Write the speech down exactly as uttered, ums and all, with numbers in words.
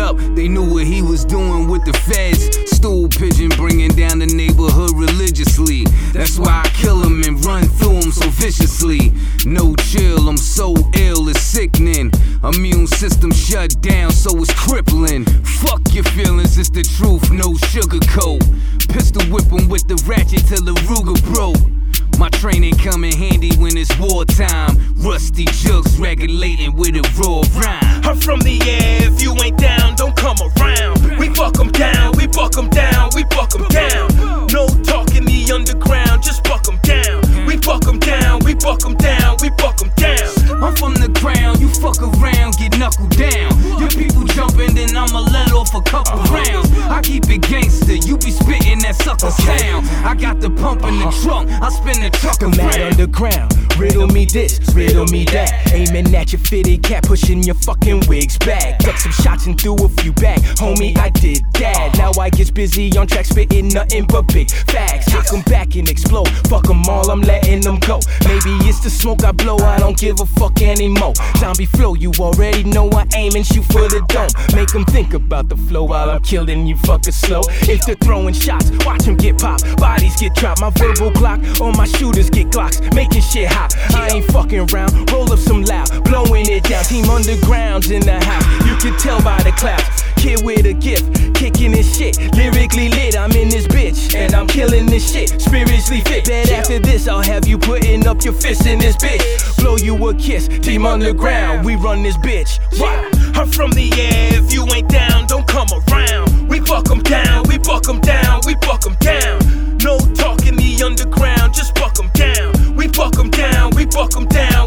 up, they knew what he was doing with the feds. Stool pigeon bringing down the neighborhood religiously. That's why I kill him and run through him so viciously. No chill, I'm so ill, it's sickening. Immune system shut down, so it's crippling. Fuck your feelings, it's the truth, no sugarcoat. Pistol whip him with the ratchet till the Ruger broke. My training come in handy when it's wartime. Rusty jugs regulating with a raw rhyme. I'm from the air, if you ain't down, don't come around. We buck 'em down, we buck 'em down, we buck 'em down. No talk in the underground, just buck 'em down. We buck 'em down, we buck 'em down, we buck 'em down. I'm from the ground, you fuck around, get knuckled down. Your people jumping, then I'ma let off a couple rounds. I keep it gangster, you be spitting that sucker sound. I got the pump in the trunk, I spin the truck The mad around. underground, riddle me this, riddle me that. Aiming at your fitted cap, pushing your fucking wigs back. Duck some shots and threw a few back, homie, I did that. Now I get busy on track, spitting nothing but big facts. I come back and explode, fuck 'em all, I'm letting them go. Maybe it's the smoke I blow, I don't give a fuck anymore. Zombie flow, you already know I aim and shoot for the dome. Make them think about the flow while I'm killing you fuckers slow. If they're throwing shots, watch them get popped, bodies get dropped. My verbal Glock, all my shooters get Glocks, making shit hot. I ain't fucking around, roll up some loud, blowing it down. Team Underground's in the house, you can tell by the clouds. Kid with a gift, kicking this shit, lyrically lit, I'm in this bitch, and I'm killing this shit, spiritually fit. Bet after this I'll have you putting up your fists in this bitch. Blow you a kiss, Team Underground, we run this bitch. Wow. I'm from the air, if you ain't down, don't come around. We buck 'em down, we buck 'em down, we buck 'em down. No talk in the underground, just buck 'em down. We buck 'em down, we buck 'em down,